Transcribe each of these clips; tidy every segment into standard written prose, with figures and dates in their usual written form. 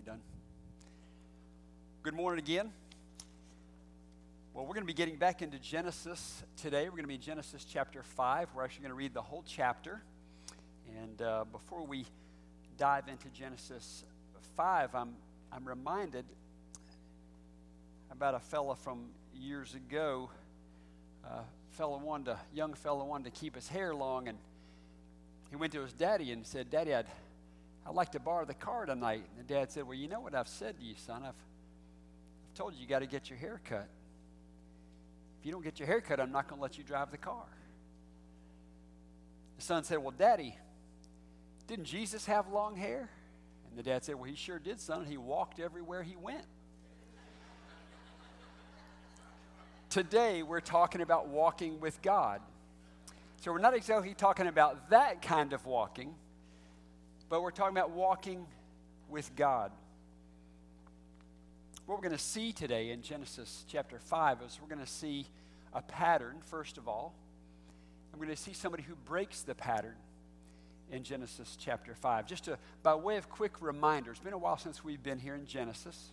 done. Good morning again. Well, we're going to be getting back into Genesis today. We're going to be in Genesis chapter 5. We're actually going to read the whole chapter. And before we dive into Genesis 5, I'm reminded about a fella from years ago. Young fella wanted to keep his hair long, and he went to his daddy and said, "Daddy, I'd like to borrow the car tonight." And the dad said, "Well, you know what I've said to you, son. I've told you got to get your hair cut. If you don't get your hair cut, I'm not going to let you drive the car." The son said, "Well, Daddy, didn't Jesus have long hair?" And the dad said, "Well, he sure did, son. He walked everywhere he went." Today, we're talking about walking with God. So we're not exactly talking about that kind of walking, but we're talking about walking with God. What we're going to see today in Genesis chapter 5 is we're going to see a pattern, first of all. I'm going to see somebody who breaks the pattern in Genesis chapter 5. By way of quick reminder, it's been a while since we've been here in Genesis.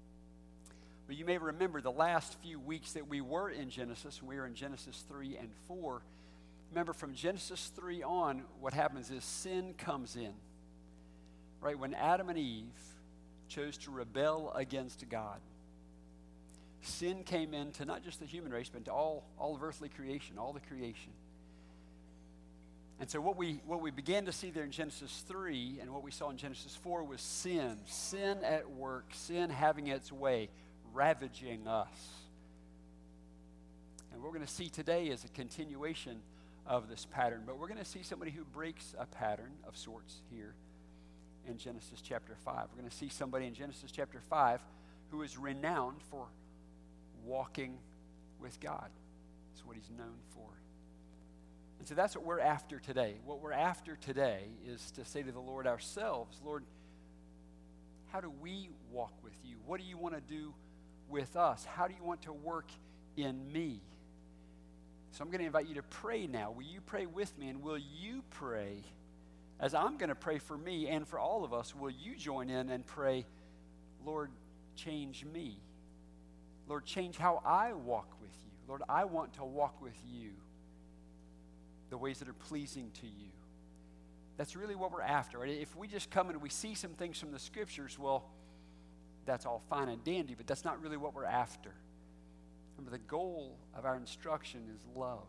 But you may remember the last few weeks that we were in Genesis. We were in Genesis 3 and 4. Remember, from Genesis 3 on, what happens is sin comes in. Right? When Adam and Eve chose to rebel against God, sin came into not just the human race, but to all of earthly creation, all the creation. And so what we began to see there in Genesis 3 and what we saw in Genesis 4 was sin at work, sin having its way, ravaging us. And what we're going to see today is a continuation of this pattern, but we're going to see somebody who breaks a pattern of sorts here in Genesis chapter 5. We're going to see somebody in Genesis chapter 5 who is renowned for walking with God. That's what he's known for. And so that's what we're after today. What we're after today is to say to the Lord ourselves, "Lord, how do we walk with you? What do you want to do with us? How do you want to work in me?" So I'm going to invite you to pray now. Will you pray with me? And will you pray, as I'm going to pray for me and for all of us, will you join in and pray, "Lord, change me. Lord, change how I walk with you. Lord, I want to walk with you the ways that are pleasing to you." That's really what we're after. Right? If we just come and we see some things from the scriptures, well, that's all fine and dandy, but that's not really what we're after. Remember, the goal of our instruction is love.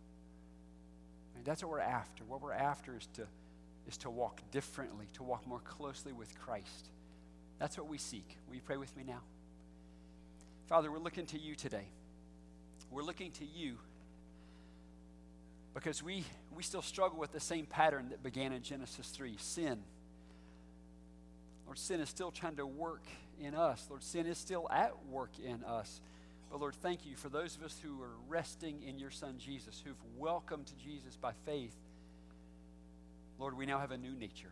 And that's what we're after. What we're after is to walk differently, to walk more closely with Christ. That's what we seek. Will you pray with me now? Father, we're looking to you today. We're looking to you because we still struggle with the same pattern that began in Genesis 3, sin. Lord, sin is still trying to work in us. Lord, sin is still at work in us. But Lord, thank you for those of us who are resting in your Son Jesus, who've welcomed Jesus by faith. Lord, we now have a new nature.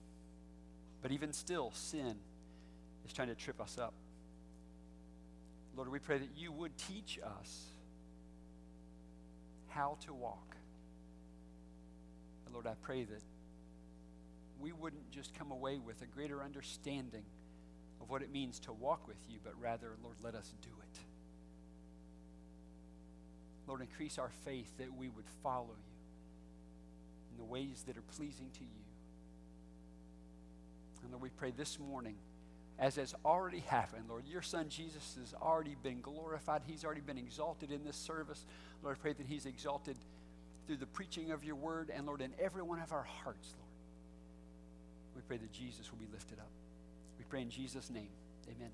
But even still, sin is trying to trip us up. Lord, we pray that you would teach us how to walk. And Lord, I pray that we wouldn't just come away with a greater understanding of what it means to walk with you, but rather, Lord, let us do it. Lord, increase our faith that we would follow you in the ways that are pleasing to you. And Lord, we pray this morning, as has already happened, Lord, your Son Jesus has already been glorified. He's already been exalted in this service. Lord, I pray that he's exalted through the preaching of your word, and Lord, in every one of our hearts, Lord. We pray that Jesus will be lifted up. We pray in Jesus' name. Amen.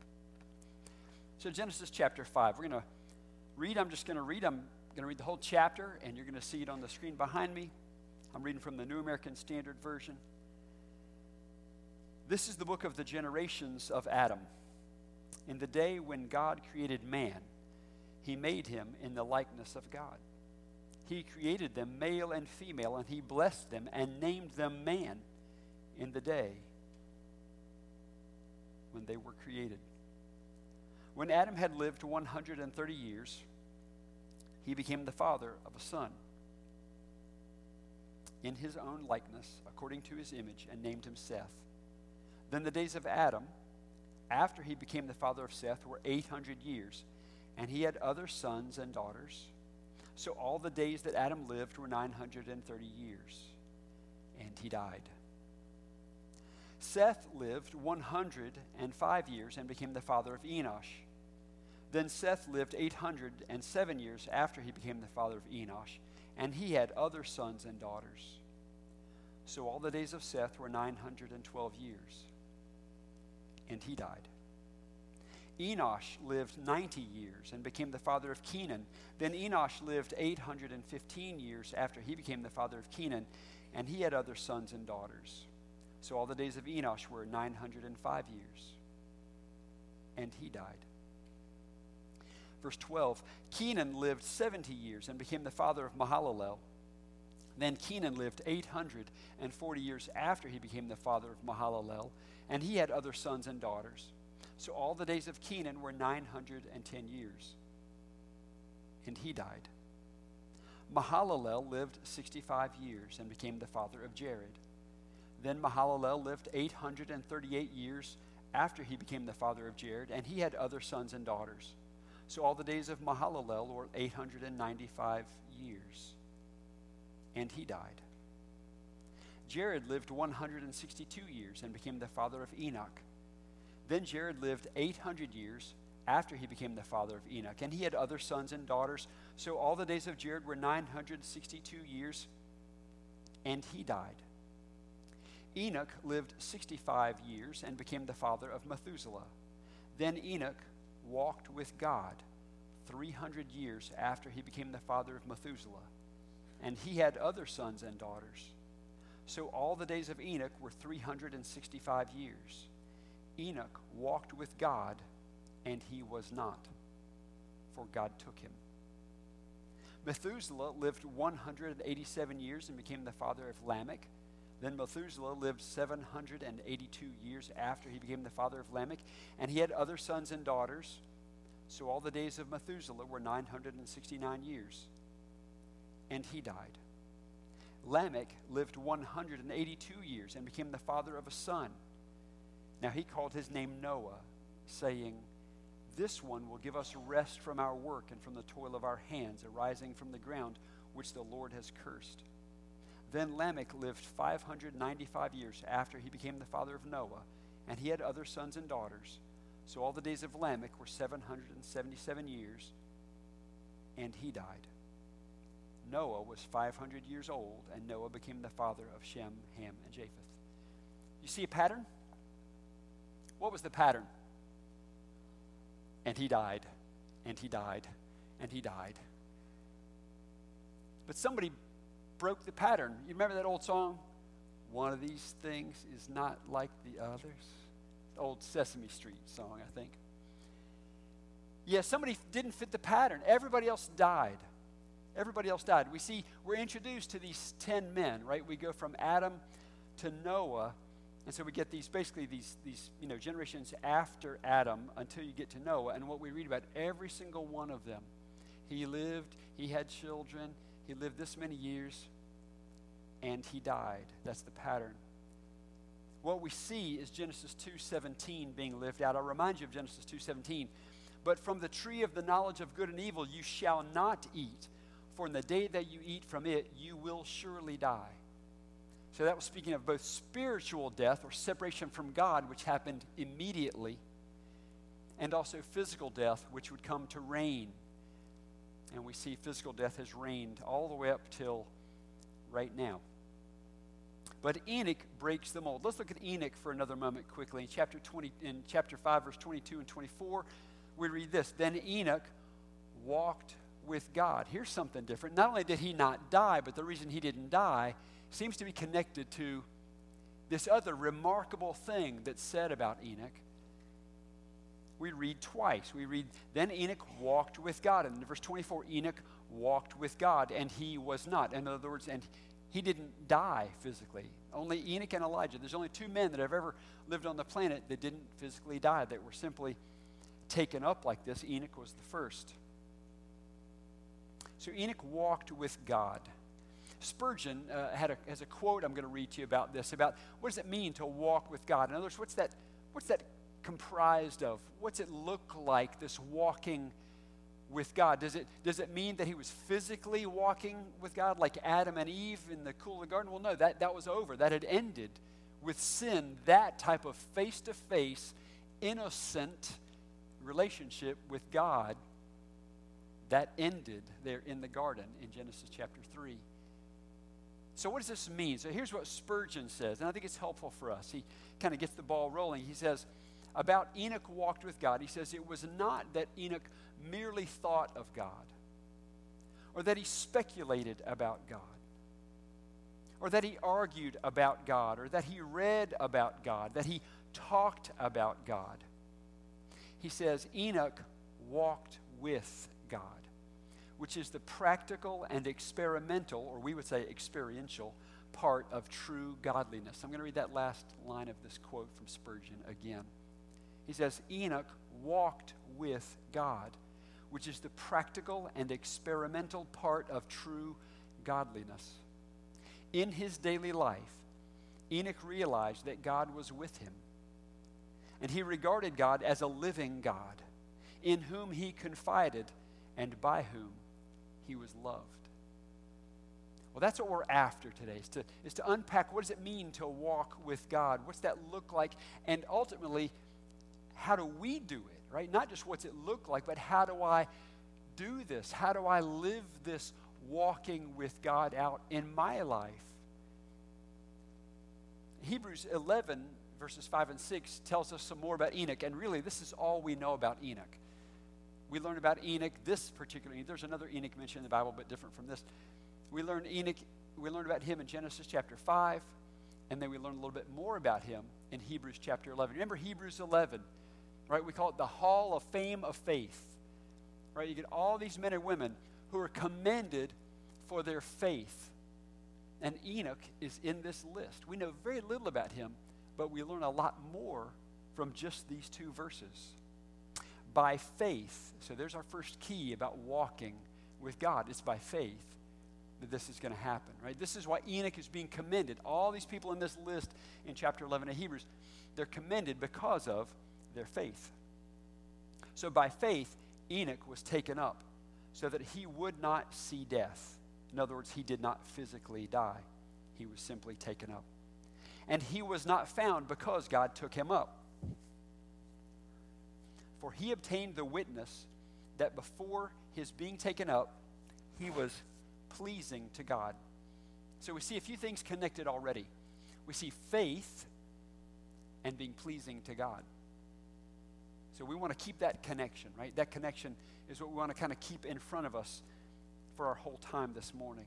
So Genesis chapter 5. We're going to read. I'm going to read the whole chapter, and you're going to see it on the screen behind me. I'm reading from the New American Standard Version. This is the book of the generations of Adam. In the day when God created man, he made him in the likeness of God. He created them male and female, and he blessed them and named them man in the day when they were created. When Adam had lived 130 years, he became the father of a son in his own likeness, according to his image, and named him Seth. Then the days of Adam, after he became the father of Seth, were 800 years, and he had other sons and daughters. So all the days that Adam lived were 930 years, and he died. Seth lived 105 years and became the father of Enosh. Then Seth lived 807 years after he became the father of Enosh, and he had other sons and daughters. So all the days of Seth were 912 years, and he died. Enosh lived 90 years and became the father of Kenan. Then Enosh lived 815 years after he became the father of Kenan, and he had other sons and daughters. So all the days of Enosh were 905 years, and he died. Verse 12, Kenan lived 70 years and became the father of Mahalalel. Then Kenan lived 840 years after he became the father of Mahalalel, and he had other sons and daughters. So all the days of Kenan were 910 years, and he died. Mahalalel lived 65 years and became the father of Jared. Then Mahalalel lived 838 years after he became the father of Jared, and he had other sons and daughters. So all the days of Mahalalel were 895 years, and he died. Jared lived 162 years and became the father of Enoch. Then Jared lived 800 years after he became the father of Enoch, and he had other sons and daughters. So all the days of Jared were 962 years, and he died. Enoch lived 65 years and became the father of Methuselah. Then Enoch walked with God 300 years after he became the father of Methuselah, and he had other sons and daughters. So all the days of Enoch were 365 years. Enoch walked with God, and he was not, for God took him. Methuselah lived 187 years and became the father of Lamech. Then Methuselah lived 782 years after he became the father of Lamech, and he had other sons and daughters. So all the days of Methuselah were 969 years, and he died. Lamech lived 182 years and became the father of a son. Now he called his name Noah, saying, "This one will give us rest from our work and from the toil of our hands arising from the ground which the Lord has cursed." Then Lamech lived 595 years after he became the father of Noah, and he had other sons and daughters. So all the days of Lamech were 777 years, and he died. Noah was 500 years old, and Noah became the father of Shem, Ham, and Japheth. You see a pattern? What was the pattern? And he died, and he died, and he died. But somebody broke the pattern. You remember that old song? One of these things is not like the others. The old Sesame Street song, I think. Yeah, somebody didn't fit the pattern. Everybody else died. Everybody else died. We see, we're introduced to these 10 men, right? We go from Adam to Noah, and so we get these generations after Adam until you get to Noah. And what we read about, every single one of them, he lived, he had children, he lived this many years, and he died. That's the pattern. What we see is Genesis 2:17 being lived out. I'll remind you of Genesis 2:17. But from the tree of the knowledge of good and evil you shall not eat, for in the day that you eat from it, you will surely die. So that was speaking of both spiritual death or separation from God, which happened immediately, and also physical death, which would come to reign. And we see physical death has reigned all the way up till right now. But Enoch breaks the mold. Let's look at Enoch for another moment quickly. In chapter 5, verse 22 and 24, we read this. Then Enoch walked with God. Here's something different. Not only did he not die, but the reason he didn't die seems to be connected to this other remarkable thing that's said about Enoch. We read twice. We read, then Enoch walked with God. And in verse 24, Enoch walked with God, and he was not. In other words, and he didn't die physically. Only Enoch and Elijah. There's only two men that have ever lived on the planet that didn't physically die, that were simply taken up like this. Enoch was the first. So Enoch walked with God. Spurgeon has a quote I'm going to read to you about this, about what does it mean to walk with God. In other words, what's that comprised of? What's it look like, this walking with God? Does it mean that he was physically walking with God like Adam and Eve in the cool of the garden? Well, no, that was over. That had ended with sin. That type of face-to-face, innocent relationship with God, that ended there in the garden in Genesis chapter 3. So what does this mean? So here's what Spurgeon says, and I think it's helpful for us. He kind of gets the ball rolling. He says, about Enoch walked with God, he says, it was not that Enoch merely thought of God, or that he speculated about God, or that he argued about God, or that he read about God, that he talked about God. He says, Enoch walked with God, which is the practical and experimental, or we would say experiential, part of true godliness. I'm going to read that last line of this quote from Spurgeon again. He says, Enoch walked with God, which is the practical and experimental part of true godliness. In his daily life, Enoch realized that God was with him, and he regarded God as a living God, in whom he confided and by whom he was loved. Well, that's what we're after today, is to unpack what does it mean to walk with God? What's that look like? And ultimately, how do we do it, right? Not just what's it look like, but how do I do this? How do I live this walking with God out in my life? Hebrews 11, verses 5 and 6 tells us some more about Enoch, and really this is all we know about Enoch. We learn about Enoch, this particular Enoch. There's another Enoch mentioned in the Bible, but different from this. We learned about him in Genesis chapter 5, and then we learn a little bit more about him in Hebrews chapter 11. Remember Hebrews 11, right? We call it the Hall of Fame of Faith, right? You get all these men and women who are commended for their faith, and Enoch is in this list. We know very little about him, but we learn a lot more from just these two verses. By faith, so there's our first key about walking with God. It's by faith that this is going to happen, right? This is why Enoch is being commended. All these people in this list in chapter 11 of Hebrews, they're commended because of their faith. So by faith, Enoch was taken up so that he would not see death. In other words, he did not physically die. He was simply taken up. And he was not found because God took him up. For he obtained the witness that before his being taken up, he was pleasing to God. So we see a few things connected already. We see faith and being pleasing to God. So we want to keep that connection, right? That connection is what we want to kind of keep in front of us for our whole time this morning.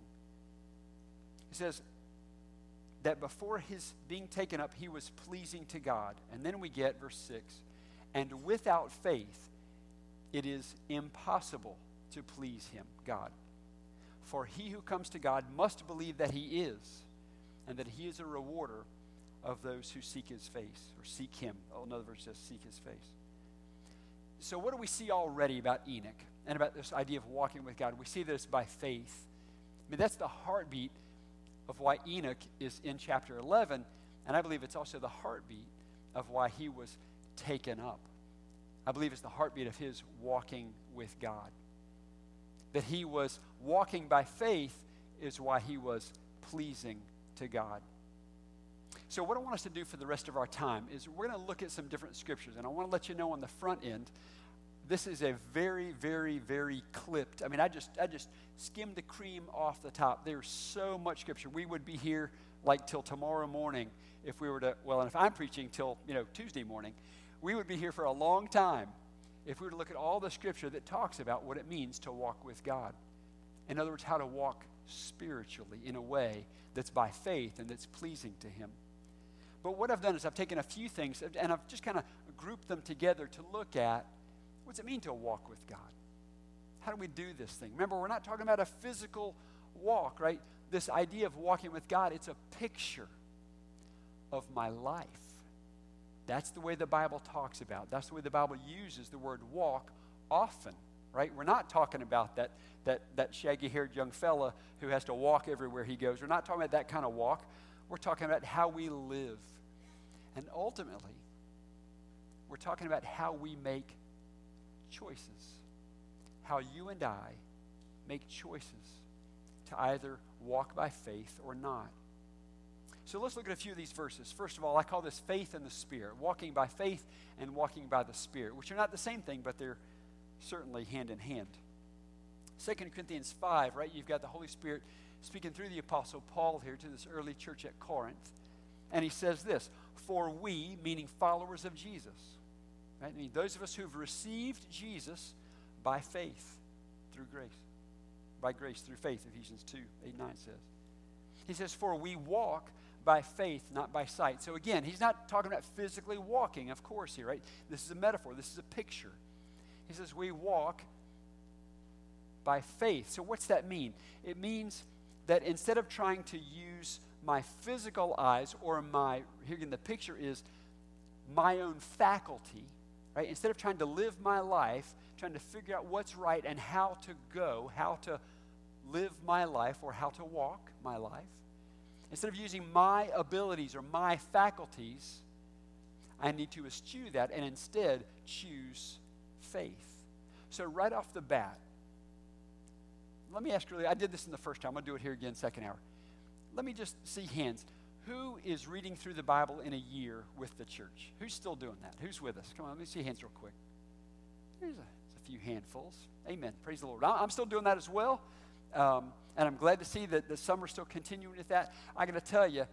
He says that before his being taken up, he was pleasing to God. And then we get verse 6. And without faith, it is impossible to please him, God. For he who comes to God must believe that he is, and that he is a rewarder of those who seek his face, or seek him. Oh, another verse says seek his face. So what do we see already about Enoch and about this idea of walking with God? We see that it's by faith. I mean, that's the heartbeat of why Enoch is in chapter 11, and I believe it's also the heartbeat of why he was taken up. I believe it's the heartbeat of his walking with God. That he was walking by faith is why he was pleasing to God. So what I want us to do for the rest of our time is we're going to look at some different scriptures, and I want to let you know on the front end, this is a very, very, very clipped. I mean, I just skimmed the cream off the top. There's so much scripture. We would be here like till tomorrow morning if we were to, well, and if I'm preaching till, Tuesday morning, we would be here for a long time if we were to look at all the scripture that talks about what it means to walk with God. In other words, how to walk spiritually in a way that's by faith and that's pleasing to him. But what I've done is I've taken a few things and I've just kind of grouped them together to look at what's it mean to walk with God? How do we do this thing? Remember, we're not talking about a physical walk, right? This idea of walking with God, it's a picture of my life. That's the way the Bible talks about. That's the way the Bible uses the word walk often. right? We're not talking about that shaggy-haired young fella who has to walk everywhere he goes. We're not talking about that kind of walk. We're talking about how we live. And ultimately, we're talking about how we make choices. How you and I make choices to either walk by faith or not. So let's look at a few of these verses. First of all, I call this faith in the Spirit. Walking by faith and walking by the Spirit, which are not the same thing, but they're certainly hand in hand. 2 Corinthians 5, right? You've got the Holy Spirit speaking through the Apostle Paul here to this early church at Corinth. And he says this, for we, meaning followers of Jesus, right? I mean, those of us who've received Jesus by faith through grace. By grace through faith, Ephesians 2:8-9 says. He says, for we walk by faith, not by sight. So again, he's not talking about physically walking, of course, here, right? This is a metaphor. This is a picture. He says, we walk by faith. So what's that mean? It means that instead of trying to use my physical eyes or here again, the picture is my own faculty, right? Instead of trying to live my life, trying to figure out what's right and how to go, how to live my life or how to walk my life, instead of using my abilities or my faculties, I need to eschew that and instead choose faith. So right off the bat, let me ask you, I did this in the first time. I'm going to do it here again, second hour. Let me just see hands. Who is reading through the Bible in a year with the church? Who's still doing that? Who's with us? Come on, let me see hands real quick. There's a few handfuls. Amen. Praise the Lord. I'm still doing that as well. And I'm glad to see that the summer's still continuing with that. I got to tell you,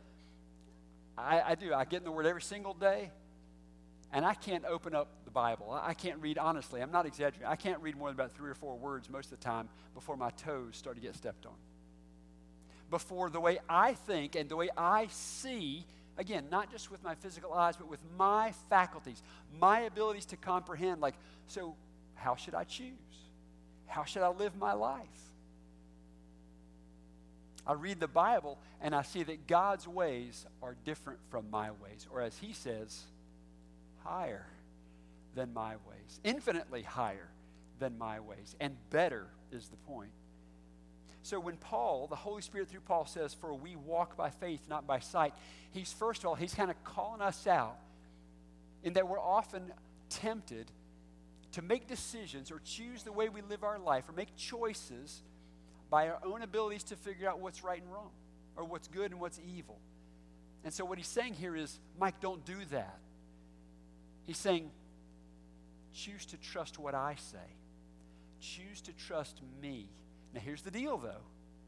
I do. I get in the Word every single day, and I can't open up the Bible. I can't read, honestly. I'm not exaggerating. I can't read more than about 3 or 4 words most of the time before my toes start to get stepped on. Before the way I think and the way I see, again, not just with my physical eyes, but with my faculties, my abilities to comprehend, like, so how should I choose? How should I live my life? I read the Bible and I see that God's ways are different from my ways, or as he says, higher than my ways, infinitely higher than my ways, and better is the point. So when Paul, the Holy Spirit through Paul says, for we walk by faith, not by sight, he's first of all, he's kind of calling us out in that we're often tempted to make decisions or choose the way we live our life or make choices by our own abilities to figure out what's right and wrong or what's good and what's evil. And so what he's saying here is, Mike, don't do that. He's saying, choose to trust what I say. Choose to trust me. Now, here's the deal, though.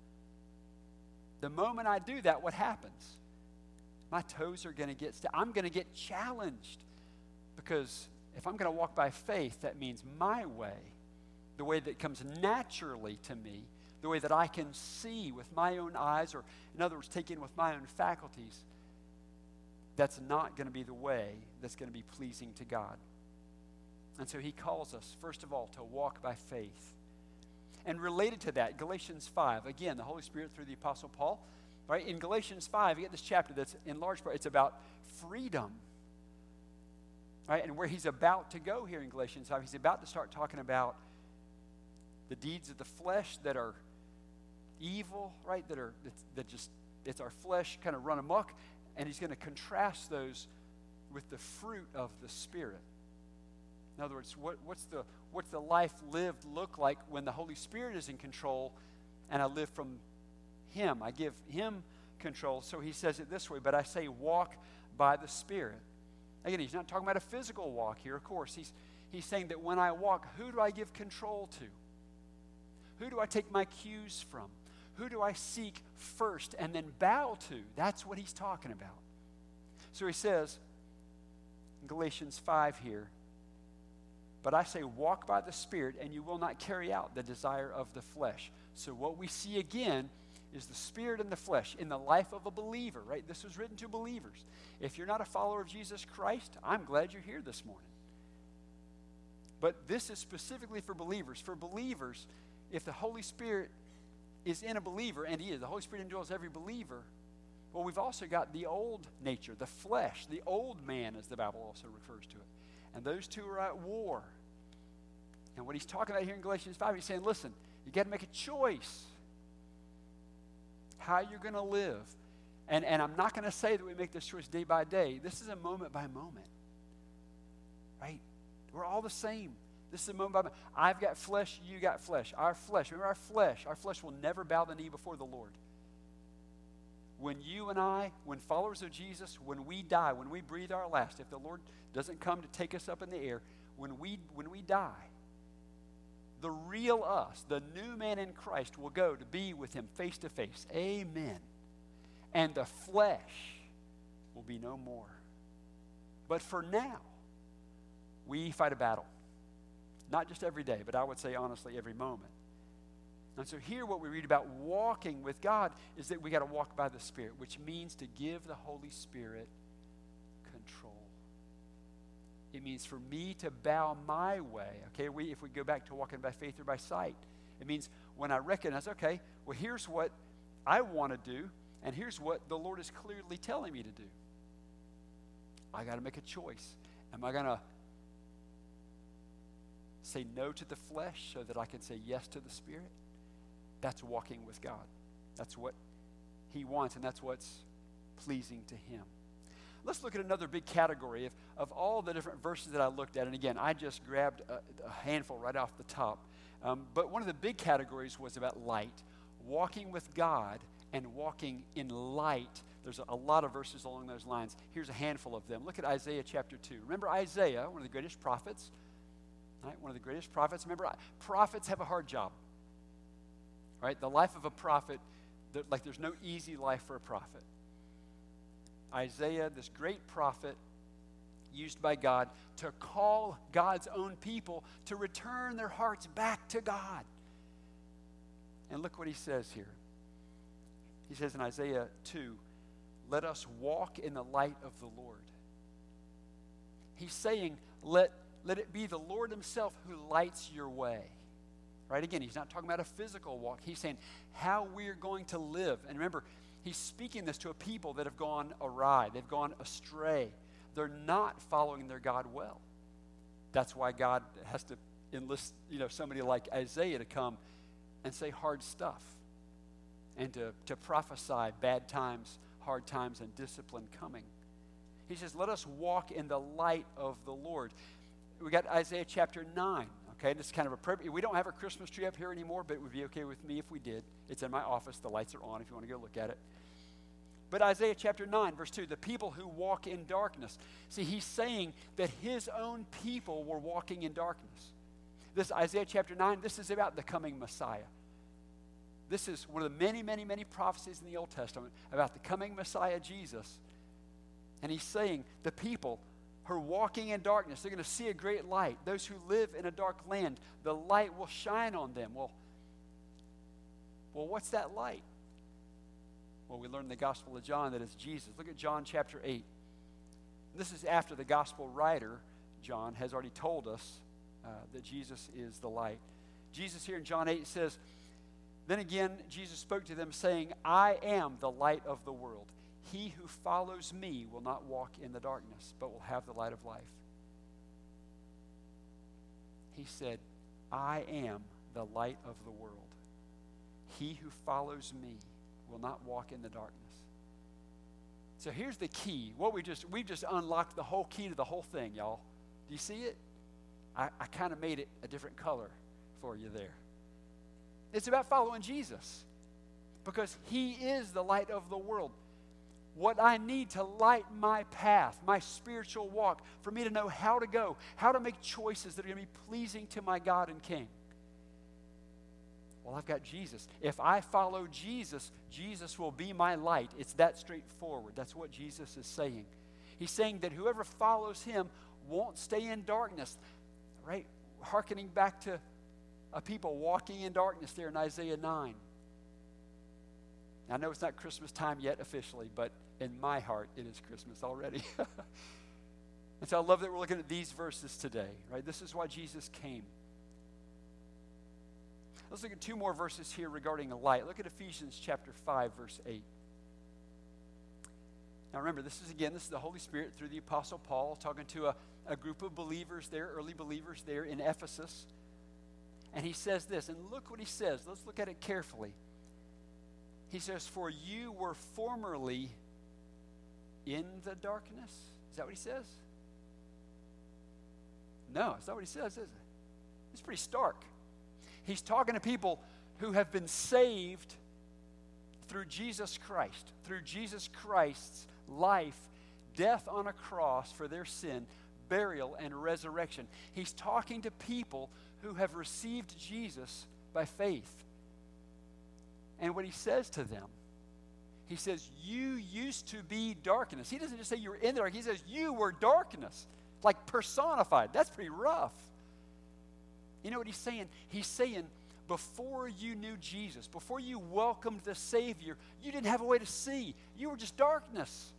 The moment I do that, what happens? My toes are going to get I'm going to get challenged, because if I'm going to walk by faith, that means my way, the way that comes naturally to me, the way that I can see with my own eyes, or in other words, take in with my own faculties, that's not going to be the way that's going to be pleasing to God. And so he calls us, first of all, to walk by faith. And related to that, Galatians 5, again, the Holy Spirit through the Apostle Paul, right? In Galatians 5, you get this chapter that's in large part, it's about freedom, right? And where he's about to go here in Galatians 5, he's about to start talking about the deeds of the flesh that are evil, right? It's our flesh kind of run amok, and he's going to contrast those with the fruit of the Spirit. In other words, what's the life lived look like when the Holy Spirit is in control and I live from him? I give him control. So he says it this way, but I say walk by the Spirit. Again, he's not talking about a physical walk here, of course. He's saying that when I walk, who do I give control to? Who do I take my cues from? Who do I seek first and then bow to? That's what he's talking about. So he says in Galatians 5 here, but I say walk by the Spirit, and you will not carry out the desire of the flesh. So what we see again is the Spirit and the flesh in the life of a believer, right? This was written to believers. If you're not a follower of Jesus Christ, I'm glad you're here this morning. But this is specifically for believers. For believers, if the Holy Spirit is in a believer, and he is, the Holy Spirit indwells every believer, well, we've also got the old nature, the flesh, the old man, as the Bible also refers to it. And those two are at war. And what he's talking about here in Galatians 5, he's saying, listen, you got to make a choice how you're going to live. And I'm not going to say that we make this choice day by day. This is a moment by moment, right? We're all the same. This is a moment by moment. I've got flesh, you got flesh. Our flesh, remember our flesh will never bow the knee before the Lord. When you and I, when followers of Jesus, when we die, when we breathe our last, if the Lord doesn't come to take us up in the air, when we die, the real us, the new man in Christ, will go to be with him face to face. Amen. And the flesh will be no more. But for now, we fight a battle. Not just every day, but I would say honestly every moment. And so here what we read about walking with God is that we got to walk by the Spirit, which means to give the Holy Spirit control. It means for me to bow my way. Okay, if we go back to walking by faith or by sight, it means when I recognize, okay, well, here's what I want to do, and here's what the Lord is clearly telling me to do. I got to make a choice. Am I going to say no to the flesh so that I can say yes to the Spirit? That's walking with God. That's what he wants, and that's what's pleasing to him. Let's look at another big category of all the different verses that I looked at. And again, I just grabbed a handful right off the top. But one of the big categories was about light. Walking with God and walking in light. There's a lot of verses along those lines. Here's a handful of them. Look at Isaiah chapter 2. Remember Isaiah, one of the greatest prophets? Right? One of the greatest prophets. Remember, prophets have a hard job. Right? The life of a prophet, there's no easy life for a prophet. Isaiah, this great prophet, used by God to call God's own people to return their hearts back to God. And look what he says here. He says in Isaiah 2, let us walk in the light of the Lord. He's saying, let it be the Lord himself who lights your way. Right? Again, he's not talking about a physical walk. He's saying how we're going to live. And remember, he's speaking this to a people that have gone awry. They've gone astray. They're not following their God well. That's why God has to enlist, somebody like Isaiah to come and say hard stuff and to prophesy bad times, hard times, and discipline coming. He says, let us walk in the light of the Lord. We got Isaiah chapter 9. Okay, this is kind of appropriate. We don't have a Christmas tree up here anymore, but it would be okay with me if we did. It's in my office. The lights are on if you want to go look at it. But Isaiah chapter 9, verse 2, the people who walk in darkness. See, he's saying that his own people were walking in darkness. This Isaiah chapter 9, this is about the coming Messiah. This is one of the many, many, many prophecies in the Old Testament about the coming Messiah, Jesus. And he's saying the people who are walking in darkness, they're going to see a great light. Those who live in a dark land, the light will shine on them. Well, what's that light? Well, we learn in the Gospel of John that it's Jesus. Look at John chapter 8. This is after the Gospel writer, John, has already told us that Jesus is the light. Jesus here in John 8 says, then again, Jesus spoke to them saying, I am the light of the world. He who follows me will not walk in the darkness, but will have the light of life. He said, I am the light of the world. He who follows me will not walk in the darkness. So here's the key. We've just unlocked the whole key to the whole thing, y'all. Do you see it? I kind of made it a different color for you there. It's about following Jesus because he is the light of the world. What I need to light my path, my spiritual walk, for me to know how to go, how to make choices that are going to be pleasing to my God and King. Well, I've got Jesus. If I follow Jesus, Jesus will be my light. It's that straightforward. That's what Jesus is saying. He's saying that whoever follows him won't stay in darkness, right? Hearkening back to a people walking in darkness there in Isaiah 9. I know it's not Christmas time yet officially, but in my heart, it is Christmas already. And so I love that we're looking at these verses today, right? This is why Jesus came. Let's look at two more verses here regarding the light. Look at Ephesians chapter 5, verse 8. Now remember, this is the Holy Spirit through the Apostle Paul talking to a group of believers there, early believers there in Ephesus. And he says this, and look what he says. Let's look at it carefully. He says, for you were formerly in the darkness. Is that what he says? No, it's not what he says, is it? It's pretty stark. He's talking to people who have been saved through Jesus Christ, through Jesus Christ's life, death on a cross for their sin, burial, and resurrection. He's talking to people who have received Jesus by faith. And what he says to them, he says, you used to be darkness. He doesn't just say you were in the dark. He says, you were darkness, like personified. That's pretty rough. You know what he's saying? He's saying, before you knew Jesus, before you welcomed the Savior, you didn't have a way to see. You were just darkness.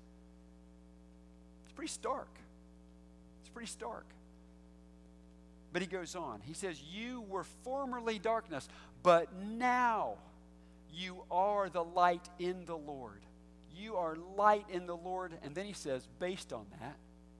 It's pretty stark. It's pretty stark. But he goes on. He says, you were formerly darkness, but now you are the light in the Lord. You are light in the Lord. And then he says, based on that,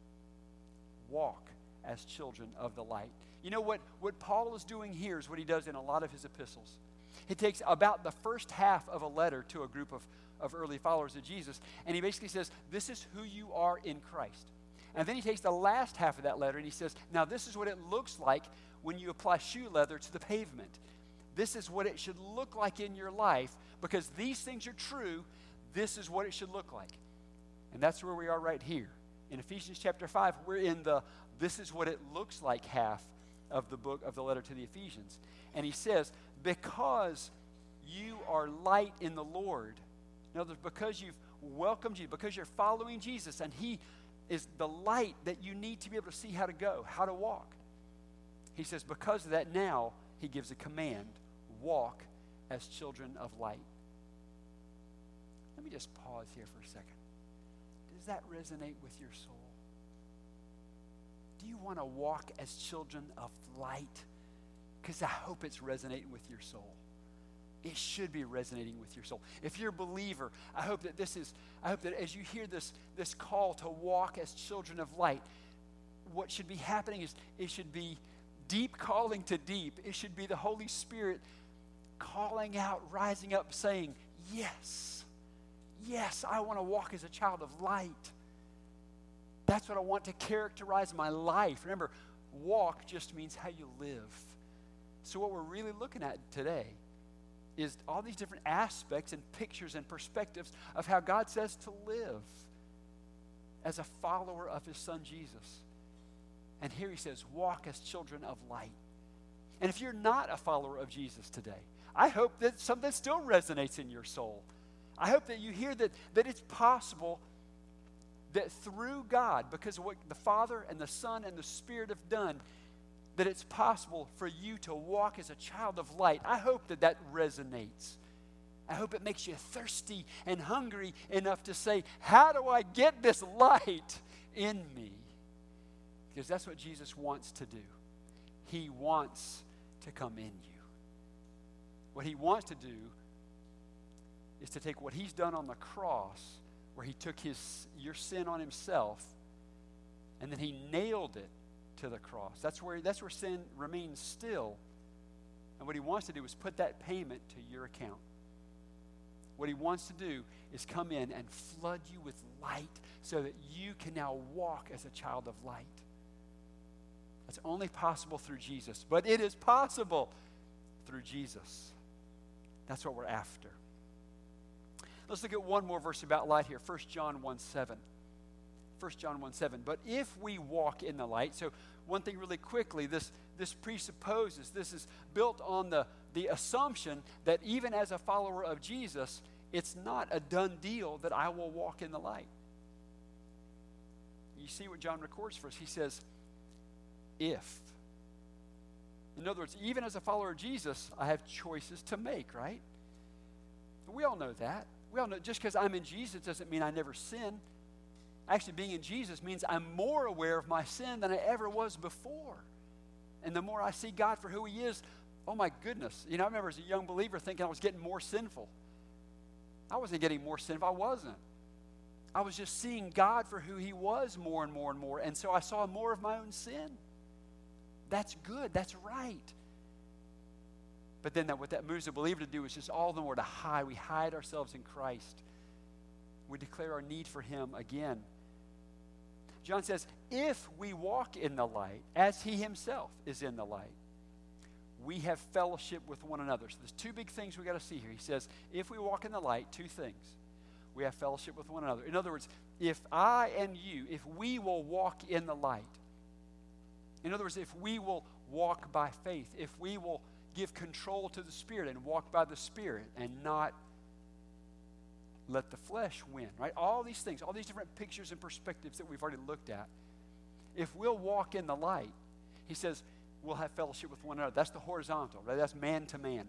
walk as children of the light. You know what Paul is doing here is what he does in a lot of his epistles. He takes about the first half of a letter to a group of early followers of Jesus, and he basically says, this is who you are in Christ. And then he takes the last half of that letter and he says, now this is what it looks like when you apply shoe leather to the pavement. This is what it should look like in your life, because these things are true. This is what it should look like. And that's where we are right here. In Ephesians chapter 5, we're in the this is what it looks like half of the book of the letter to the Ephesians. And he says, because you are light in the Lord. In other words, because you've welcomed you, because you're following Jesus, and he is the light that you need to be able to see how to go, how to walk. He says, because of that, now he gives a command, walk as children of light. Let me just pause here for a second. Does that resonate with your soul? Do you want to walk as children of light? Because I hope it's resonating with your soul. It should be resonating with your soul. If you're a believer, I hope that as you hear this call to walk as children of light, what should be happening is it should be deep calling to deep. It should be the Holy Spirit calling out, rising up, saying, yes, yes, I want to walk as a child of light. That's what I want to characterize my life. Remember, walk just means how you live. So what we're really looking at today is all these different aspects and pictures and perspectives of how God says to live as a follower of his son Jesus. And here he says, walk as children of light. And if you're not a follower of Jesus today, I hope that something still resonates in your soul. I hope that you hear that it's possible that through God, because of what the Father and the Son and the Spirit have done, that it's possible for you to walk as a child of light. I hope that resonates. I hope it makes you thirsty and hungry enough to say, how do I get this light in me? Because that's what Jesus wants to do. He wants to come in you. What he wants to do is to take what he's done on the cross, where he took your sin on himself, and then he nailed it to the cross. That's where sin remains still. And what he wants to do is put that payment to your account. What he wants to do is come in and flood you with light so that you can now walk as a child of light. That's only possible through Jesus, but it is possible through Jesus. That's what we're after. Let's look at one more verse about light here, 1 John 1:7. 1 John 1:7. But if we walk in the light, so one thing really quickly, this presupposes, this is built on the assumption that even as a follower of Jesus, it's not a done deal that I will walk in the light. You see what John records for us. He says, if. In other words, even as a follower of Jesus, I have choices to make, right? We all know that. We all know just because I'm in Jesus doesn't mean I never sin. Actually, being in Jesus means I'm more aware of my sin than I ever was before. And the more I see God for who he is, oh my goodness. I remember as a young believer thinking I was getting more sinful. I wasn't getting more sinful. I wasn't. I was just seeing God for who he was more and more and more. And so I saw more of my own sin. That's good. That's right. But then what that moves a believer to do is just all the more to hide. We hide ourselves in Christ. We declare our need for him again. John says, if we walk in the light, as he himself is in the light, we have fellowship with one another. So there's two big things we got to see here. He says, if we walk in the light, two things. We have fellowship with one another. In other words, if I and you, if we will walk in the light, in other words, if we will walk by faith, if we will give control to the Spirit and walk by the Spirit and not let the flesh win, right? All these things, all these different pictures and perspectives that we've already looked at. If we'll walk in the light, he says, we'll have fellowship with one another. That's the horizontal, right? That's man to man.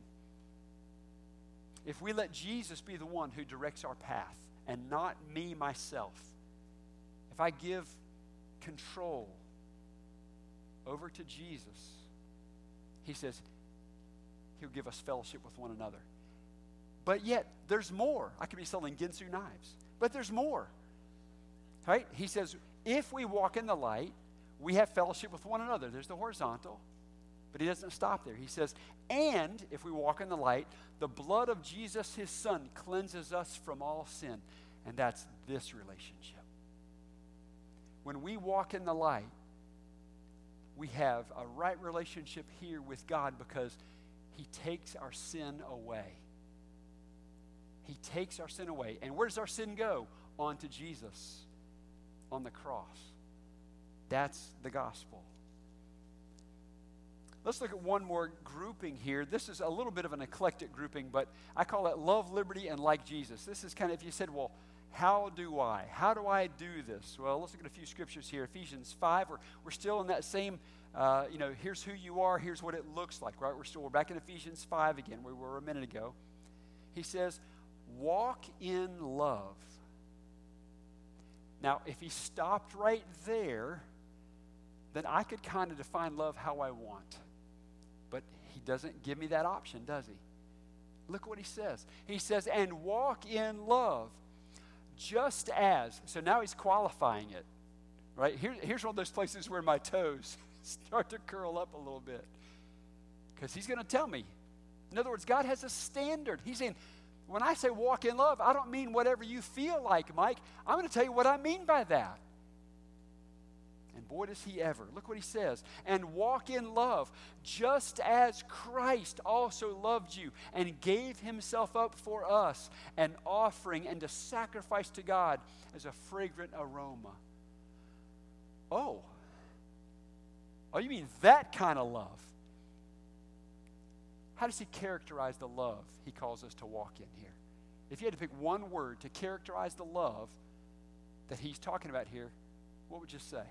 If we let Jesus be the one who directs our path and not me, myself, if I give control over to Jesus, he says he'll give us fellowship with one another. But yet, there's more. I could be selling Ginsu knives, but there's more. Right? He says, if we walk in the light, we have fellowship with one another. There's the horizontal, but he doesn't stop there. He says, and if we walk in the light, the blood of Jesus, his son, cleanses us from all sin. And that's this relationship. When we walk in the light, we have a right relationship here with God because he takes our sin away. He takes our sin away. And where does our sin go? On to Jesus on the cross. That's the gospel. Let's look at one more grouping here. This is a little bit of an eclectic grouping, but I call it love, liberty, and like Jesus. This is kind of, if you said, well, how do I? How do I do this? Well, let's look at a few scriptures here. Ephesians 5, we're still in that same, here's who you are, here's what it looks like, right? We're back in Ephesians 5 again, where we were a minute ago. He says, walk in love. Now, if he stopped right there, then I could kind of define love how I want. But he doesn't give me that option, does he? Look what he says. He says, and walk in love, just as. So now he's qualifying it, right? Here's one of those places where my toes start to curl up a little bit. Because he's going to tell me. In other words, God has a standard. He's saying, when I say walk in love, I don't mean whatever you feel like, Mike. I'm going to tell you what I mean by that. And boy, does he ever. Look what he says. And walk in love, just as Christ also loved you and gave himself up for us, an offering and a sacrifice to God as a fragrant aroma. Oh, you mean that kind of love? How does he characterize the love he calls us to walk in here? If you had to pick one word to characterize the love that he's talking about here, what would you say?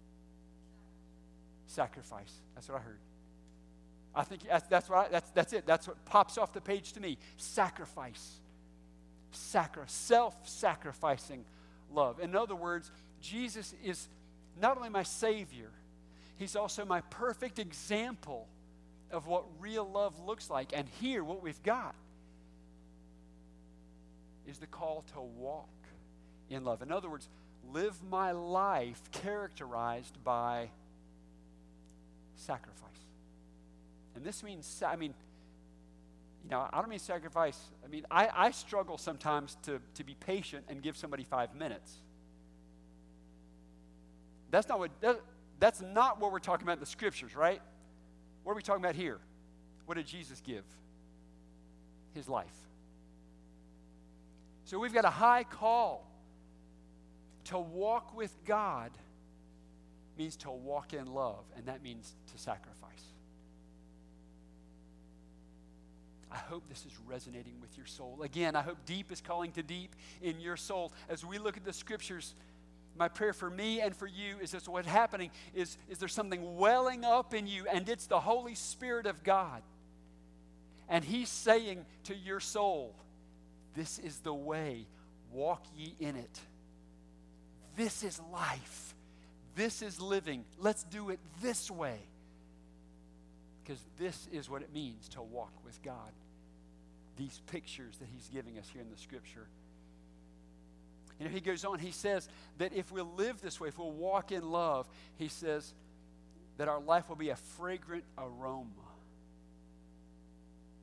Sacrifice. That's what I heard. I think that's it. That's what pops off the page to me. Sacrifice. Self-sacrificing love. In other words, Jesus is not only my Savior, he's also my perfect example of what real love looks like. And here, what we've got is the call to walk in love. In other words, live my life characterized by sacrifice. And this means, I don't mean sacrifice. I struggle sometimes to be patient and give somebody 5 minutes. That's not what we're talking about in the scriptures, right? What are we talking about here? What did Jesus give? His life. So we've got a high call. To walk with God means to walk in love, and that means to sacrifice. I hope this is resonating with your soul. Again, I hope deep is calling to deep in your soul. As we look at the scriptures, my prayer for me and for you is that what's happening is there's something welling up in you, and it's the Holy Spirit of God. And he's saying to your soul, this is the way, walk ye in it. This is life. This is living. Let's do it this way. Because this is what it means to walk with God. These pictures that he's giving us here in the scripture. And he goes on, he says that if we'll live this way, if we'll walk in love, he says that our life will be a fragrant aroma.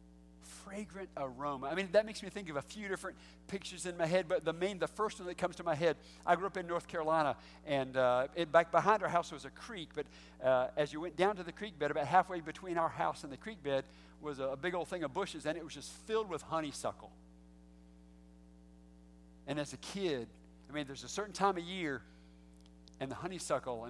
fragrant aroma. I mean, that makes me think of a few different pictures in my head, but the first one that comes to my head, I grew up in North Carolina, and back behind our house was a creek, but as you went down to the creek bed, about halfway between our house and the creek bed was a big old thing of bushes, and it was just filled with honeysuckle. And as a kid, I mean, there's a certain time of year, and the honeysuckle,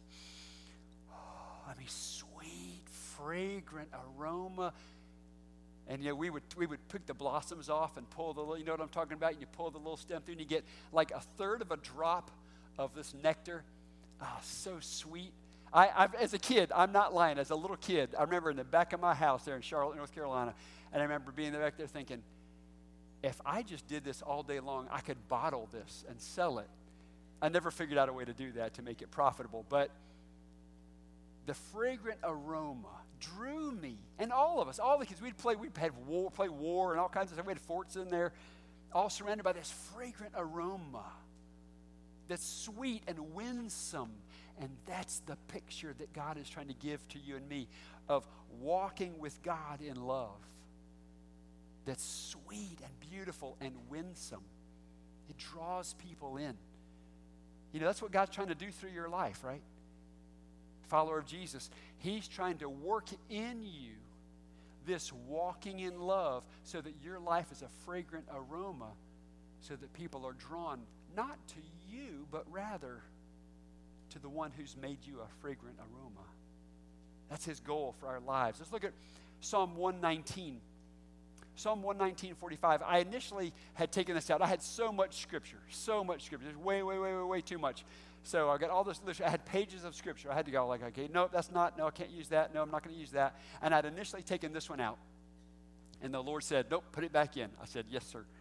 sweet, fragrant aroma. And we would pick the blossoms off and pull the little, you know what I'm talking about? You pull the little stem through and you get like a third of a drop of this nectar. Oh, so sweet. As a kid, I'm not lying, as a little kid, I remember in the back of my house there in Charlotte, North Carolina, and I remember being back there thinking, if I just did this all day long, I could bottle this and sell it. I never figured out a way to do that to make it profitable, but the fragrant aroma drew me, and all of us, all the kids, we'd play war and all kinds of stuff. We had forts in there, all surrounded by this fragrant aroma that's sweet and winsome. And that's the picture that God is trying to give to you and me of walking with God in love. That's sweet and beautiful and winsome. It draws people in. You know, that's what God's trying to do through your life, right? Follower of Jesus, He's trying to work in you this walking in love so that your life is a fragrant aroma, so that people are drawn not to you, but rather to the one who's made you a fragrant aroma. That's His goal for our lives. Let's look at Psalm 119. Psalm 119:45. I initially had taken this out. I had so much scripture. There's way too much. So I got all this literature. I had pages of scripture. I had to go like, okay, no, I can't use that. No, I'm not going to use that. And I'd initially taken this one out. And the Lord said, nope, put it back in. I said, yes, sir.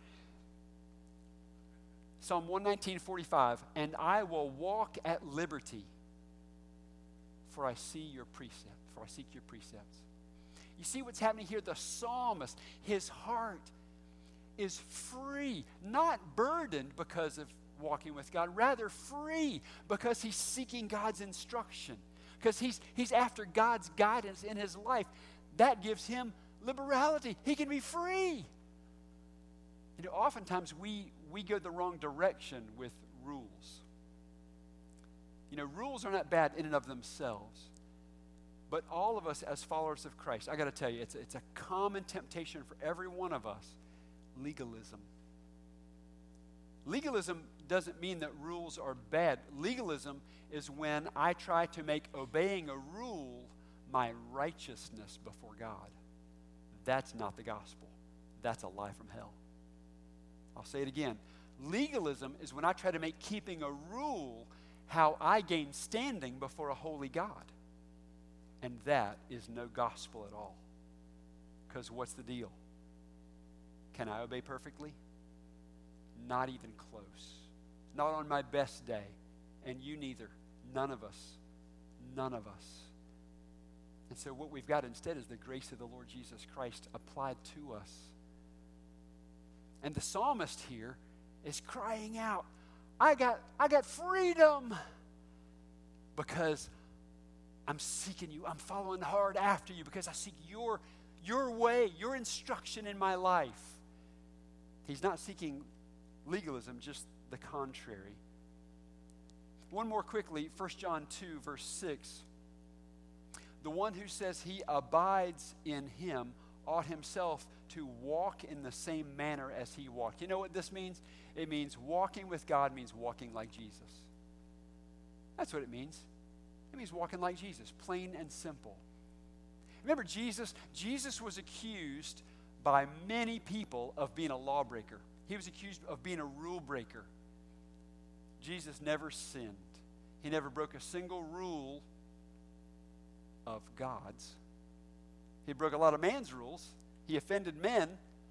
Psalm 119:45. And I will walk at liberty, for I seek your precepts. You see what's happening here? The psalmist, his heart is free, not burdened because of walking with God, rather free because he's seeking God's instruction, because he's after God's guidance in his life. That gives him liberality. He can be free. You know, oftentimes we go the wrong direction with rules. You know, rules are not bad in and of themselves. But all of us as followers of Christ, I got to tell you, it's a common temptation for every one of us, legalism. Legalism doesn't mean that rules are bad. Legalism is when I try to make obeying a rule my righteousness before God. That's not the gospel. That's a lie from hell. I'll say it again. Legalism is when I try to make keeping a rule how I gain standing before a holy God. And that is no gospel at all. Because what's the deal? Can I obey perfectly? Not even close. Not on my best day. And you neither. None of us. None of us. And so what we've got instead is the grace of the Lord Jesus Christ applied to us. And the psalmist here is crying out, I got freedom, because I'm seeking you. I'm following hard after you because I seek your way, your instruction in my life. He's not seeking legalism, just the contrary. One more quickly, 1 John 2, verse 6. The one who says he abides in him ought himself to walk in the same manner as he walked. You know what this means? It means walking with God means walking like Jesus. That's what it means. It means walking like Jesus, plain and simple. Remember Jesus? Jesus was accused by many people of being a lawbreaker. He was accused of being a rule breaker. Jesus never sinned. He never broke a single rule of God's. He broke a lot of man's rules. He offended men,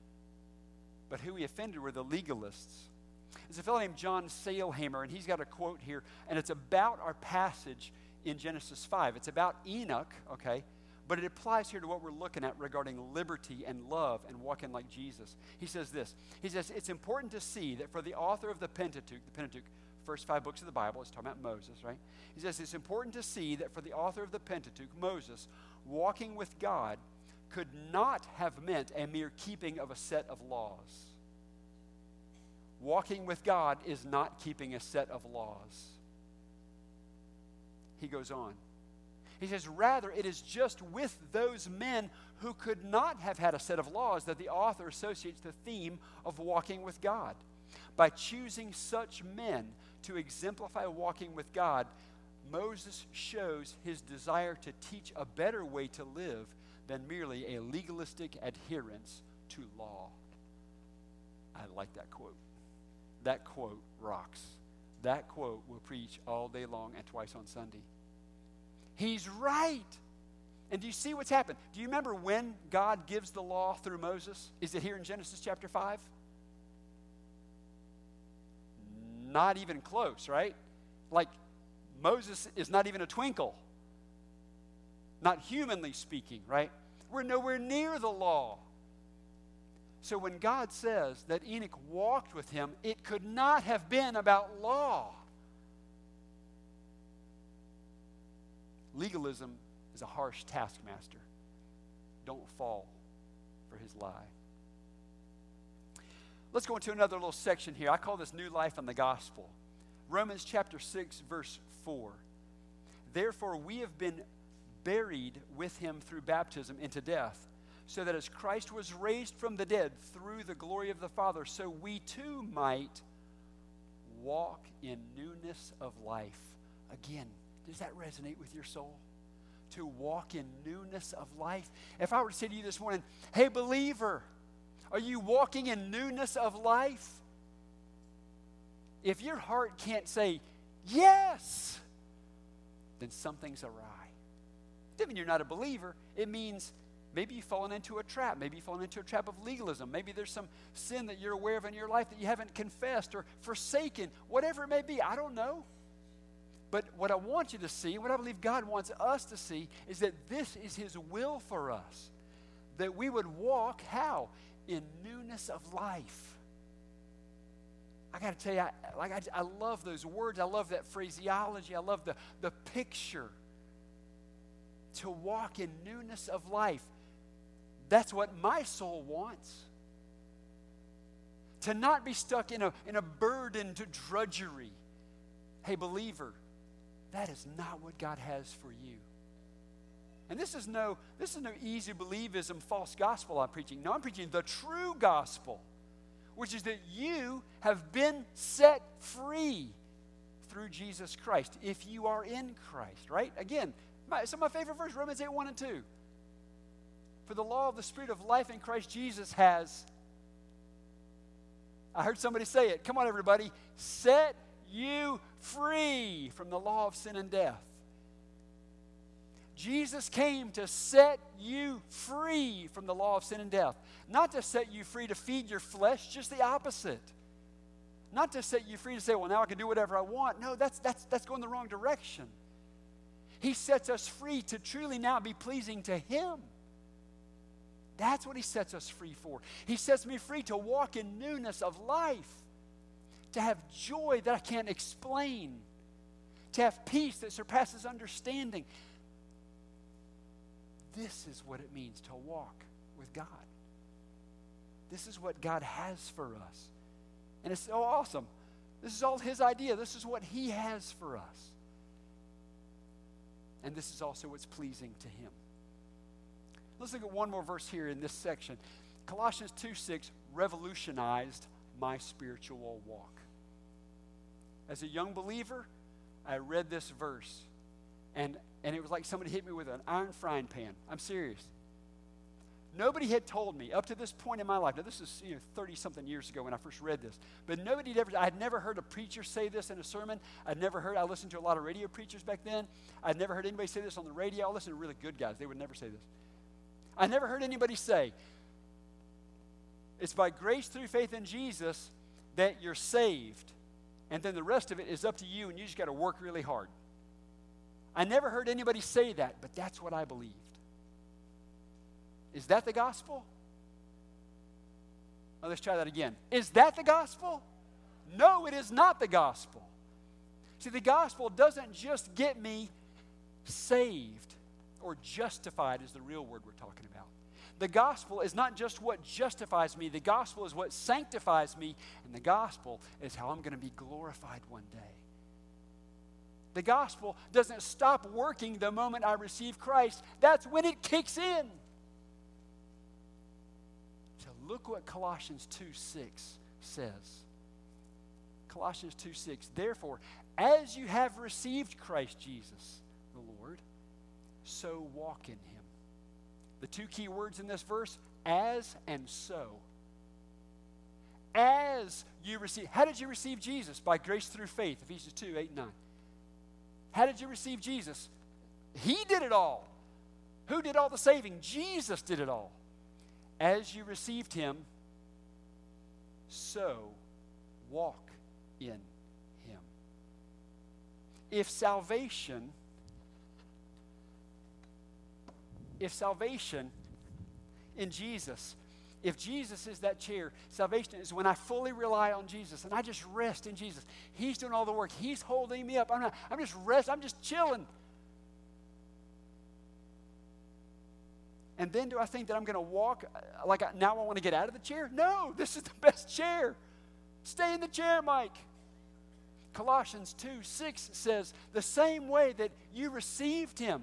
but who he offended were the legalists. There's a fellow named John Sailhamer, and he's got a quote here, and it's about our passage in Genesis 5. It's about Enoch, okay? But it applies here to what we're looking at regarding liberty and love and walking like Jesus. He says this. He says, it's important to see that for the author of the Pentateuch, first 5 books of the Bible, it's talking about Moses, right? He says, it's important to see that for the author of the Pentateuch, Moses, walking with God, could not have meant a mere keeping of a set of laws. Walking with God is not keeping a set of laws. He goes on. He says, rather, it is just with those men who could not have had a set of laws that the author associates the theme of walking with God. By choosing such men to exemplify walking with God, Moses shows his desire to teach a better way to live than merely a legalistic adherence to law. I like that quote. That quote rocks. That quote will preach all day long and twice on Sunday. He's right. And do you see what's happened? Do you remember when God gives the law through Moses? Is it here in Genesis chapter 5? Not even close, right? Like, Moses is not even a twinkle. Not humanly speaking, right? We're nowhere near the law. So when God says that Enoch walked with him, it could not have been about law. Legalism is a harsh taskmaster. Don't fall for his lie. Let's go into another little section here. I call this New Life in the Gospel. Romans chapter 6, verse 4. Therefore we have been buried with him through baptism into death, so that as Christ was raised from the dead through the glory of the Father, so we too might walk in newness of life. Again, does that resonate with your soul? To walk in newness of life? If I were to say to you this morning, hey believer, are you walking in newness of life? If your heart can't say yes, then something's awry. It doesn't mean you're not a believer. It means maybe you've fallen into a trap. Maybe you've fallen into a trap of legalism. Maybe there's some sin that you're aware of in your life that you haven't confessed or forsaken. Whatever it may be, I don't know. But what I want you to see, what I believe God wants us to see, is that this is his will for us. That we would walk, how? In newness of life. I got to tell you, I love those words. I love that phraseology. I love the picture. To walk in newness of life. That's what my soul wants. To not be stuck in a burden to drudgery. Hey, believer, that is not what God has for you. And this is no easy believism, false gospel I'm preaching. No, I'm preaching the true gospel, which is that you have been set free through Jesus Christ, if you are in Christ, right? Again, some of my favorite verses, Romans 8, 1 and 2. For the law of the Spirit of life in Christ Jesus has, I heard somebody say it. Come on, everybody. Set you free from the law of sin and death. Jesus came to set you free from the law of sin and death. Not to set you free to feed your flesh, just the opposite. Not to set you free to say, well, now I can do whatever I want. No, that's going the wrong direction. He sets us free to truly now be pleasing to him. That's what he sets us free for. He sets me free to walk in newness of life, to have joy that I can't explain, to have peace that surpasses understanding. This is what it means to walk with God. This is what God has for us. And it's so awesome. This is all his idea. This is what he has for us. And this is also what's pleasing to him. Let's look at one more verse here in this section. Colossians 2:6 revolutionized my spiritual walk. As a young believer, I read this verse, and it was like somebody hit me with an iron frying pan. I'm serious. Nobody had told me up to this point in my life. Now, this is 30-something years ago when I first read this. But I had never heard a preacher say this in a sermon. I listened to a lot of radio preachers back then. I'd never heard anybody say this on the radio. I listened to really good guys. They would never say this. I never heard anybody say, it's by grace through faith in Jesus that you're saved. And then the rest of it is up to you, and you just got to work really hard. I never heard anybody say that, but that's what I believed. Is that the gospel? Oh, let's try that again. Is that the gospel? No, it is not the gospel. See, the gospel doesn't just get me saved. or justified is the real word we're talking about. The gospel is not just what justifies me. The gospel is what sanctifies me. And the gospel is how I'm going to be glorified one day. The gospel doesn't stop working the moment I receive Christ. That's when it kicks in. So look what Colossians 2:6 says. Colossians 2:6, therefore, as you have received Christ Jesus, the Lord, so walk in him. The two key words in this verse, as and so. As you receive, how did you receive Jesus? By grace through faith, Ephesians 2:8-9. How did you receive Jesus? He did it all. Who did all the saving? Jesus did it all. As you received him, so walk in him. If salvation in Jesus, if Jesus is that chair, salvation is when I fully rely on Jesus and I just rest in Jesus. He's doing all the work. He's holding me up. I'm just chilling. And then do I think that I'm going to walk now I want to get out of the chair? No, this is the best chair. Stay in the chair, Mike. Colossians 2:6 says, the same way that you received him,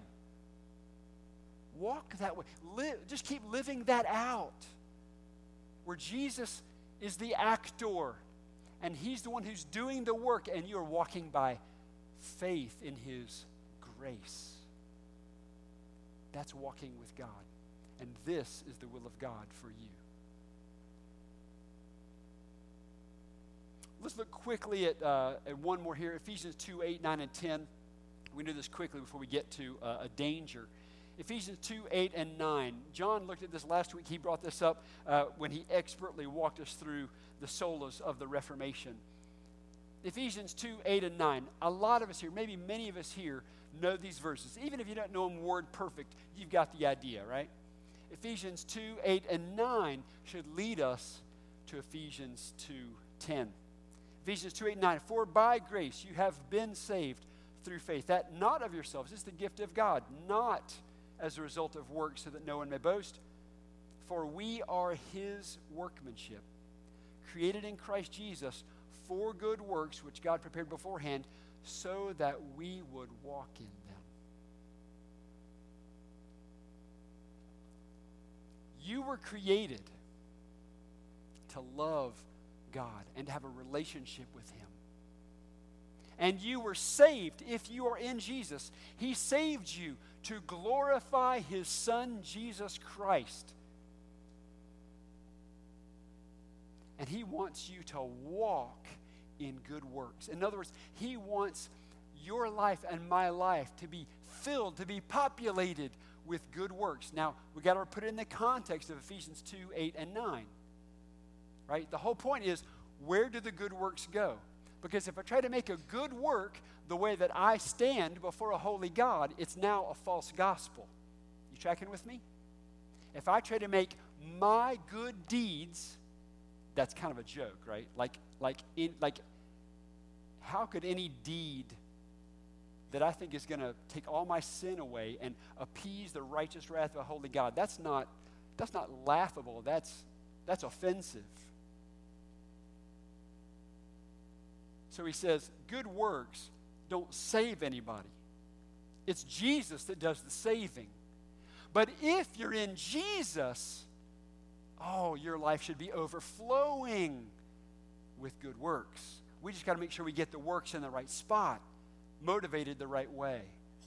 walk that way. Just keep living that out. Where Jesus is the actor, and he's the one who's doing the work, and you're walking by faith in his grace. That's walking with God. And this is the will of God for you. Let's look quickly at one more here. Ephesians 2:8, 9, and 10. We do this quickly before we get to a danger. Ephesians 2:8 and 9. John looked at this last week. He brought this up when he expertly walked us through the solas of the Reformation. Ephesians 2:8 and 9. A lot of us here, maybe many of us here, know these verses. Even if you don't know them word perfect, you've got the idea, right? Ephesians 2:8 and 9 should lead us to Ephesians 2:10. Ephesians 2:8 and 9. For by grace you have been saved through faith, that not of yourselves, it's the gift of God, not as a result of works, so that no one may boast. For we are his workmanship, created in Christ Jesus for good works, which God prepared beforehand, so that we would walk in them. You were created to love God and to have a relationship with him. And you were saved if you are in Jesus. He saved you to glorify his Son, Jesus Christ. And he wants you to walk in good works. In other words, he wants your life and my life to be filled, to be populated with good works. Now, we got to put it in the context of Ephesians 2:8 and 9. Right? The whole point is, where do the good works go? Because if I try to make a good work the way that I stand before a holy God, it's now a false gospel. You tracking with me? If I try to make my good deeds, that's kind of a joke, right? How could any deed that I think is going to take all my sin away and appease the righteous wrath of a holy God, that's not laughable. That's offensive. So he says, good works don't save anybody. It's Jesus that does the saving. But if you're in Jesus, your life should be overflowing with good works. We just got to make sure we get the works in the right spot, motivated the right way.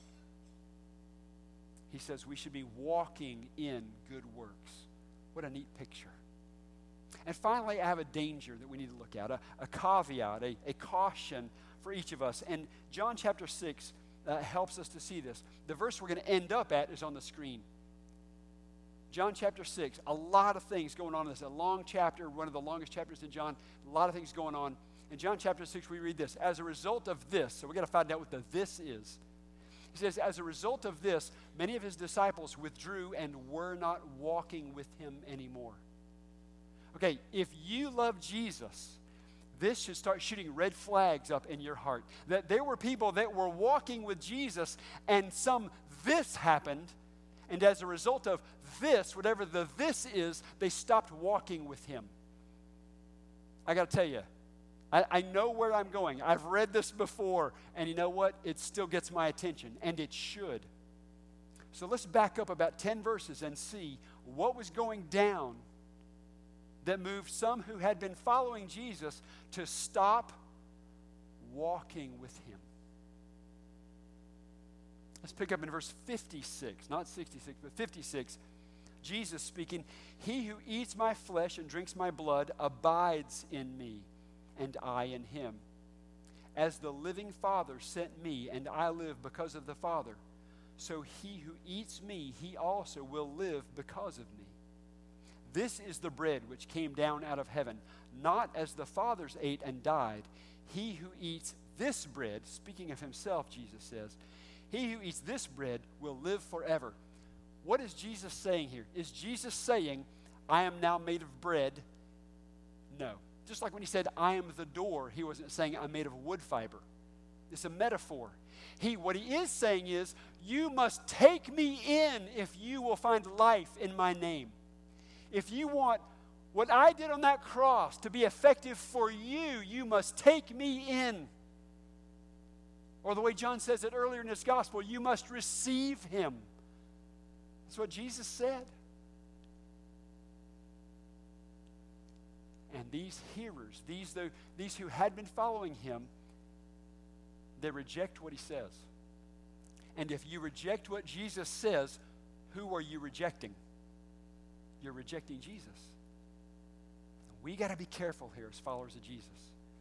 He says we should be walking in good works. What a neat picture. And finally, I have a danger that we need to look at, a caveat, a caution for each of us. And John chapter 6 helps us to see this. The verse we're going to end up at is on the screen. John chapter 6, a lot of things going on in this. A long chapter, one of the longest chapters in John, a lot of things going on. In John chapter 6, we read this. As a result of this, so we've got to find out what the this is. He says, as a result of this, many of his disciples withdrew and were not walking with him anymore. Okay, if you love Jesus, this should start shooting red flags up in your heart. That there were people that were walking with Jesus and this happened And as a result of this, whatever the this is, they stopped walking with him. I got to tell you, I know where I'm going. I've read this before, and you know what? It still gets my attention, and it should. So let's back up about 10 verses and see what was going down that moved some who had been following Jesus to stop walking with him. Let's pick up in verse 56, not 66, but 56. Jesus speaking, "He who eats my flesh and drinks my blood abides in me, and I in him. As the living Father sent me, and I live because of the Father, so he who eats me, he also will live because of me. This is the bread which came down out of heaven, not as the fathers ate and died. He who eats this bread," speaking of himself, Jesus says, "he who eats this bread will live forever." What is Jesus saying here? Is Jesus saying, I am now made of bread? No. Just like when he said, I am the door, he wasn't saying I'm made of wood fiber. It's a metaphor. What he is saying is, you must take me in if you will find life in my name. If you want what I did on that cross to be effective for you, you must take me in. Or the way John says it earlier in his gospel, you must receive him. That's what Jesus said. And these hearers, these who had been following him, they reject what he says. And if you reject what Jesus says, who are you rejecting? You're rejecting Jesus. We got to be careful here as followers of Jesus.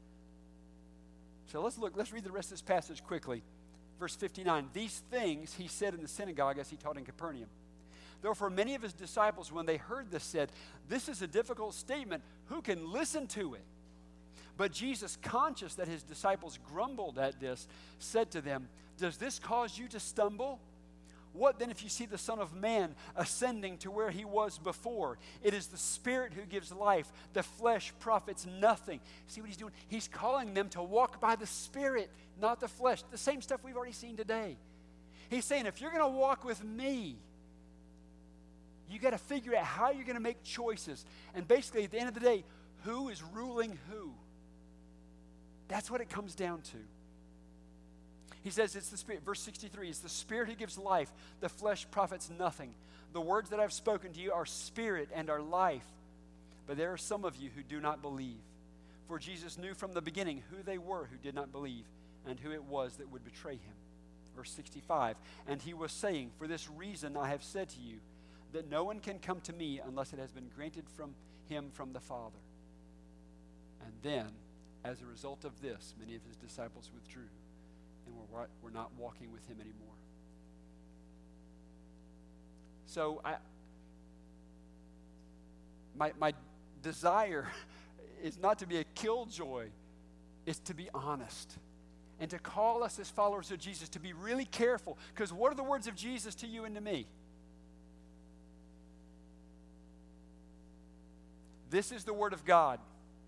So let's read the rest of this passage quickly. Verse 59, "These things he said in the synagogue as he taught in Capernaum. Therefore many of his disciples, when they heard this, said, 'This is a difficult statement. Who can listen to it?' But Jesus, conscious that his disciples grumbled at this, said to them, 'Does this cause you to stumble? What then if you see the Son of Man ascending to where he was before? It is the Spirit who gives life. The flesh profits nothing.'" See what he's doing? He's calling them to walk by the Spirit, not the flesh. The same stuff we've already seen today. He's saying, if you're going to walk with me, you got to figure out how you're going to make choices. And basically, at the end of the day, who is ruling who? That's what it comes down to. He says it's the Spirit. Verse 63, "It's the Spirit who gives life. The flesh profits nothing. The words that I've spoken to you are spirit and are life. But there are some of you who do not believe." For Jesus knew from the beginning who they were who did not believe and who it was that would betray him. Verse 65, "And he was saying, 'For this reason I have said to you, that no one can come to me unless it has been granted from him from the Father.' And then, as a result of this, many of his disciples withdrew and were not walking with him anymore." So my desire is not to be a killjoy. It's to be honest. And to call us as followers of Jesus to be really careful. Because what are the words of Jesus to you and to me? This is the word of God.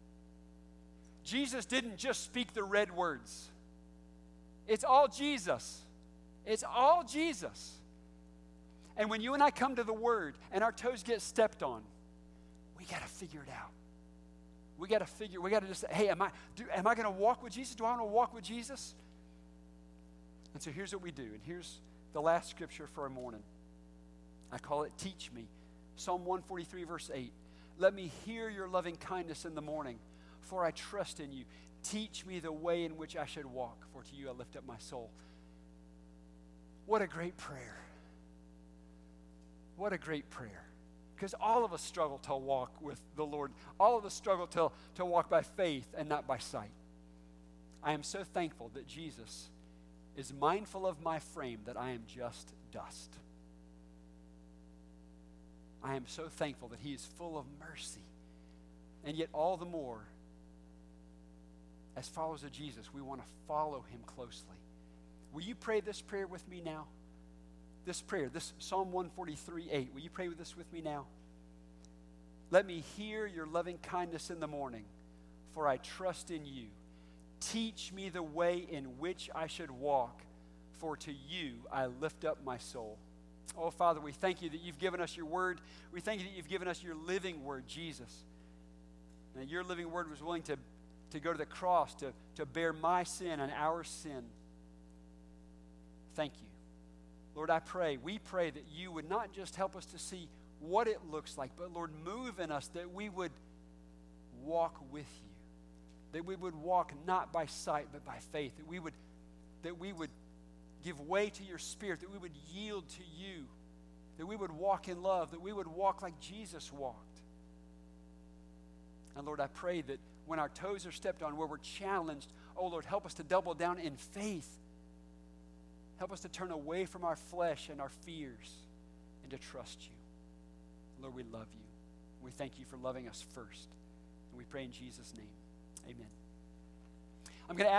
Jesus didn't just speak the red words. It's all Jesus. It's all Jesus. And when you and I come to the word and our toes get stepped on, we got to figure it out. We got to just say, hey, am I going to walk with Jesus? Do I want to walk with Jesus? And so here's what we do. And here's the last scripture for our morning. I call it Teach Me. Psalm 143, verse 8. "Let me hear your loving kindness in the morning, for I trust in you. Teach me the way in which I should walk, for to you I lift up my soul." What a great prayer. What a great prayer. Because all of us struggle to walk with the Lord. All of us struggle to walk by faith and not by sight. I am so thankful that Jesus is mindful of my frame, that I am just dust. I am so thankful that he is full of mercy. And yet all the more, as followers of Jesus, we want to follow him closely. Will you pray this prayer with me now? This prayer, this Psalm 143:8. Will you pray this with me now? "Let me hear your loving kindness in the morning, for I trust in you. Teach me the way in which I should walk, for to you I lift up my soul." Oh, Father, we thank you that you've given us your word. We thank you that you've given us your living word, Jesus. And your living word was willing to go to the cross, to bear my sin and our sin. Thank you. Lord, we pray that you would not just help us to see what it looks like, but Lord, move in us that we would walk with you, that we would walk not by sight, but by faith, that we would give way to your Spirit, that we would yield to you, that we would walk in love, that we would walk like Jesus walked. And Lord, I pray that when our toes are stepped on, where we're challenged, oh Lord, help us to double down in faith. Help us to turn away from our flesh and our fears and to trust you. Lord, we love you. We thank you for loving us first. And we pray in Jesus' name. Amen. I'm going to ask